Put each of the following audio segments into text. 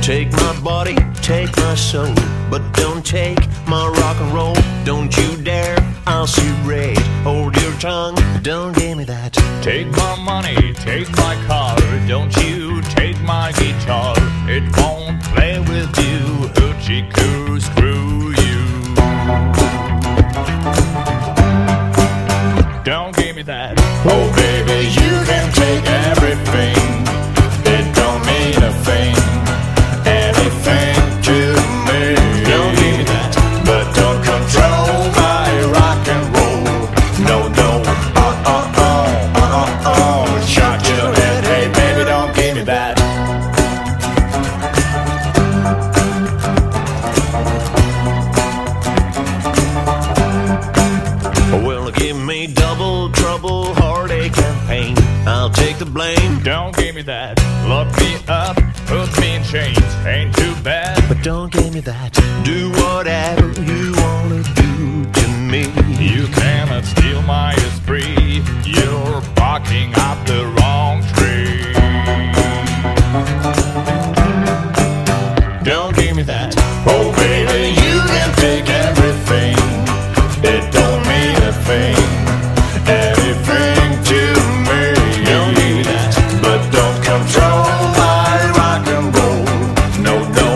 Take my body, take my soul, but don't take my rock and roll. Don't you dare, I'll see red. Hold your tongue, don't give me that. Take my money, take my car, don't you take my guitar. It won't play with you, hoochie coo, screw you. Don't give me that. Oh baby, you can take everything. It don't mean a thing, anything to me. Don't give me that. But don't control my rock and roll. No, no, shut your head, hey baby, don't give me that. Well, give me double trouble, heartache and pain. I'll take the blame. Don't give me that. Lock me up, put me in chains, ain't too bad. But don't give me that. Do whatever you wanna do to me. You cannot steal my esprit. You're barking up the wrong tree. Don't give me that. Oh baby, you can take everything. It don't mean a thing, anything to me. Don't give me that. But don't control my rock and roll. No, no,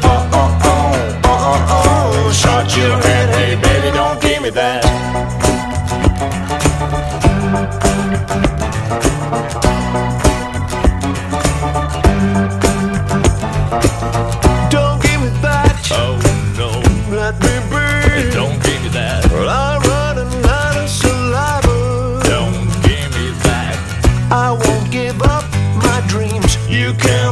shut your head, hey baby, don't give me that. Don't give me that. Oh no, Let me be. don't give me that. Well, I'm running out of saliva. Don't give me that. I won't give up my dreams. You can